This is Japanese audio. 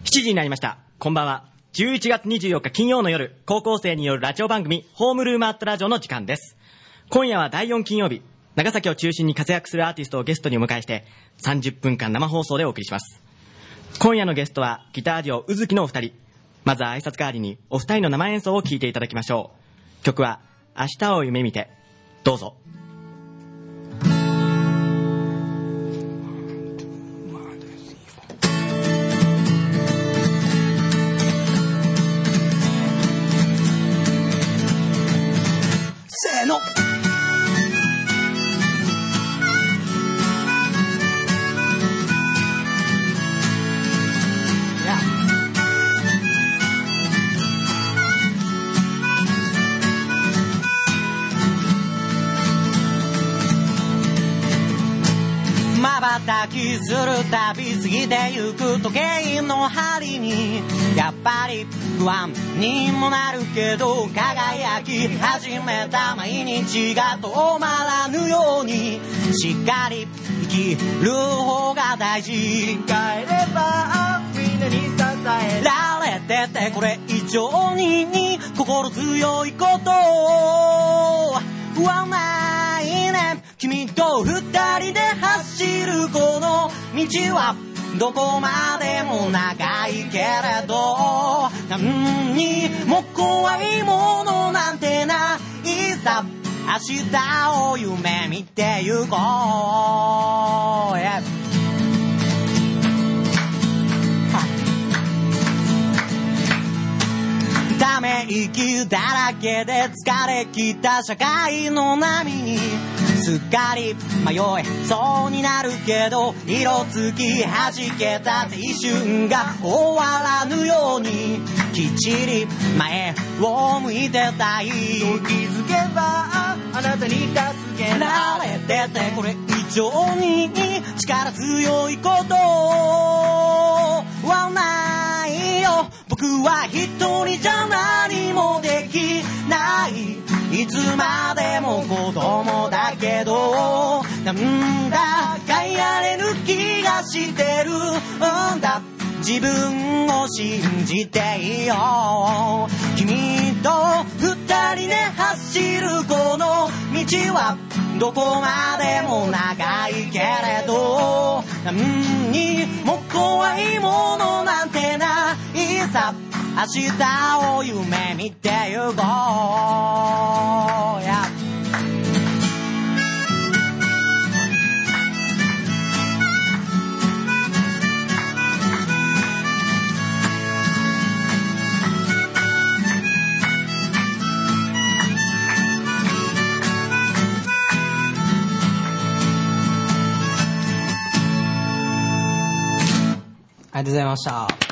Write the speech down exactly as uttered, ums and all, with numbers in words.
しちじになりました。こんばんは。じゅういちがつにじゅうよっか金曜の夜、高校生によるラジオ番組ホームルームアットラジオの時間です。今夜はだいよん金曜日、長崎を中心に活躍するアーティストをゲストにお迎えしてさんじゅっぷんかん生放送でお送りします。今夜のゲストはギターデュオうずきのお二人。まずは挨拶代わりにお二人の生演奏を聴いていただきましょう。曲は明日を夢見て。どうぞ。 せーの。瞬きするたび過ぎてゆく時計の針にやっぱり不安にもなるけど輝き始めた毎日が止まらぬようにしっかり生きる方が大事。帰ればみんなに支えられててこれ以上に心強いことはないね。君と二人で走るこの道はどこまでも長いけれど何にも怖いものなんてないさ。明日を夢見てゆこう、yeah.ため息だらけで疲れきた社会の波にすっかり迷えそうになるけど色つき弾けた青春が終わらぬようにきっちり前を向いてたい。気づけばあなたに助けられててこれ以上に力強いことはないよ。僕は一人じゃ何もできない。いつまでも子供だけどなんだかやれる気がしてるんだ。自分を信じていいよ。君と二人で走るこの道はどこまでも長いけれど何にも怖いものなんてないさ。明日を夢見てゆこう、yeah.ありがとうございました。